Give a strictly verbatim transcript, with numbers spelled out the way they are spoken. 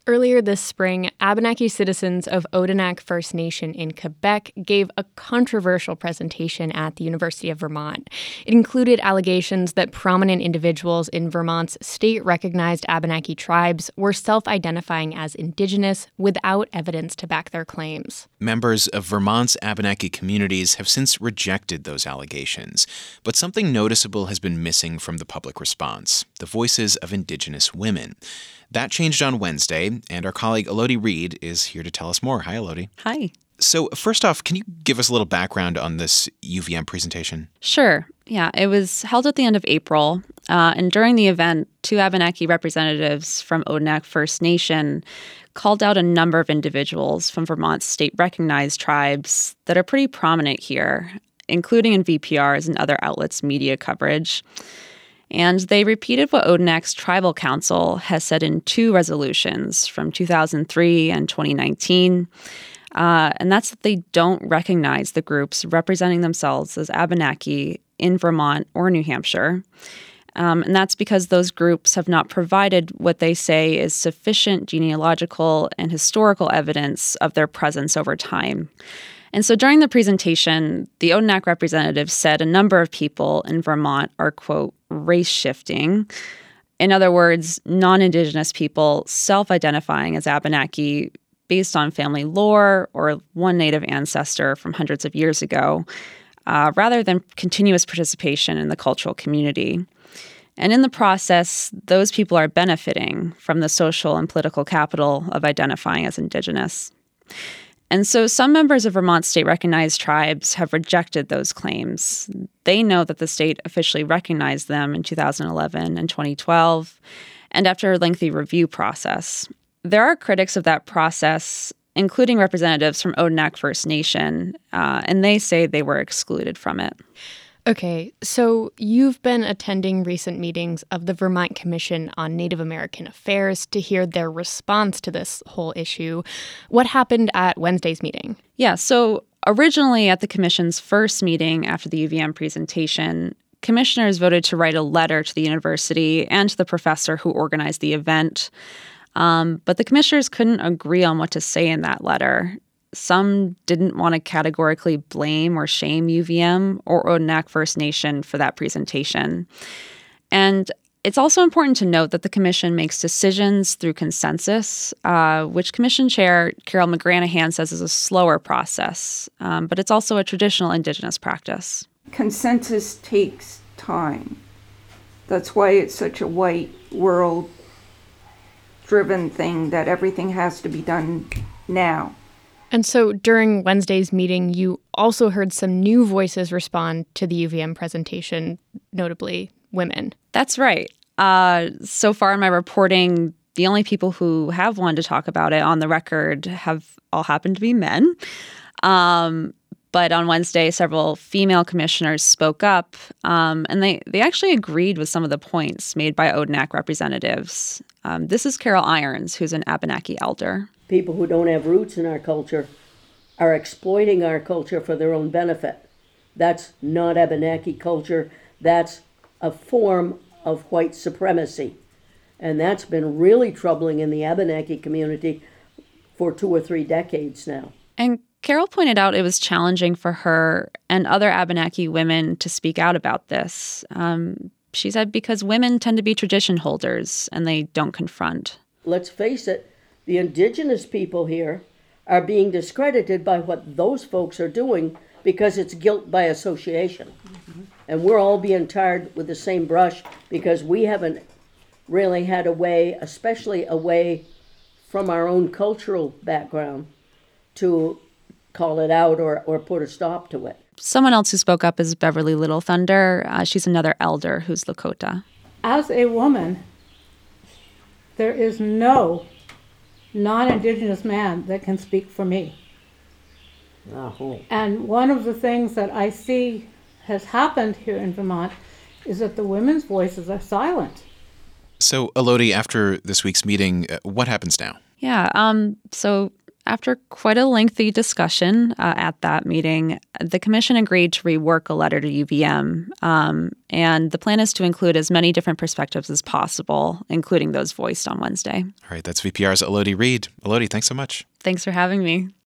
Earlier this spring, Abenaki citizens of Odanak First Nation in Quebec gave a controversial presentation at the University of Vermont. It included allegations that prominent individuals in Vermont's state-recognized Abenaki tribes were self-identifying as Indigenous without evidence to back their claims. Members of Vermont's Abenaki communities have since rejected those allegations, but something noticeable has been missing from the public response: the voices of Indigenous women. That changed on Wednesday, and our colleague Elodie Reed is here to tell us more. Hi, Elodie. Hi. So first off, can you give us a little background on this U V M presentation? Sure. Yeah, it was held at the end of April, uh, and during the event, two Abenaki representatives from Odanak First Nation called out a number of individuals from Vermont's state-recognized tribes that are pretty prominent here, including in V P R's and other outlets' media coverage. And they repeated what Odanak's Tribal Council has said in two resolutions from two thousand three and twenty nineteen, uh, and that's that they don't recognize the groups representing themselves as Abenaki in Vermont or New Hampshire. Um, and that's because those groups have not provided what they say is sufficient genealogical and historical evidence of their presence over time. And so during the presentation, the Odanak representative said a number of people in Vermont are, quote, race shifting. In other words, non-Indigenous people self-identifying as Abenaki based on family lore or one Native ancestor from hundreds of years ago, uh, rather than continuous participation in the cultural community. And in the process, those people are benefiting from the social and political capital of identifying as Indigenous. And so some members of Vermont's state-recognized tribes have rejected those claims. They know that the state officially recognized them in two thousand eleven and twenty twelve, and after a lengthy review process. There are critics of that process, including representatives from Odanak First Nation, uh, and they say they were excluded from it. Okay, so you've been attending recent meetings of the Vermont Commission on Native American Affairs to hear their response to this whole issue. What happened at Wednesday's meeting? Yeah, so originally at the commission's first meeting after the U V M presentation, commissioners voted to write a letter to the university and to the professor who organized the event. Um, but the commissioners couldn't agree on what to say in that letter. Some didn't want to categorically blame or shame U V M or Odanak First Nation for that presentation. And it's also important to note that the commission makes decisions through consensus, uh, which commission chair Carol McGranahan says is a slower process, um, but it's also a traditional Indigenous practice. Consensus takes time. That's why it's such a white world-driven thing that everything has to be done now. And so during Wednesday's meeting, you also heard some new voices respond to the U V M presentation, notably women. That's right. Uh, so far in my reporting, the only people who have wanted to talk about it on the record have all happened to be men. Um, but on Wednesday, several female commissioners spoke up, um, and they, they actually agreed with some of the points made by Odanak representatives. Um, this is Carol Irons, who's an Abenaki elder. People who don't have roots in our culture are exploiting our culture for their own benefit. That's not Abenaki culture. That's a form of white supremacy. And that's been really troubling in the Abenaki community for two or three decades now. And Carol pointed out it was challenging for her and other Abenaki women to speak out about this. Um, she said because women tend to be tradition holders and they don't confront. Let's face it, the Indigenous people here are being discredited by what those folks are doing because it's guilt by association. Mm-hmm. And we're all being tarred with the same brush because we haven't really had a way, especially away from our own cultural background, to call it out or, or put a stop to it. Someone else who spoke up is Beverly Little Thunder. Uh, she's another elder who's Lakota. As a woman, there is no non-Indigenous man that can speak for me. Uh-huh. And one of the things that I see has happened here in Vermont is that the women's voices are silent. So, Elodie, after this week's meeting, uh, what happens now? Yeah, um, so After quite a lengthy discussion uh, at that meeting, the commission agreed to rework a letter to U V M, um, and the plan is to include as many different perspectives as possible, including those voiced on Wednesday. All right, that's V P R's Elodie Reed. Elodie, thanks so much. Thanks for having me.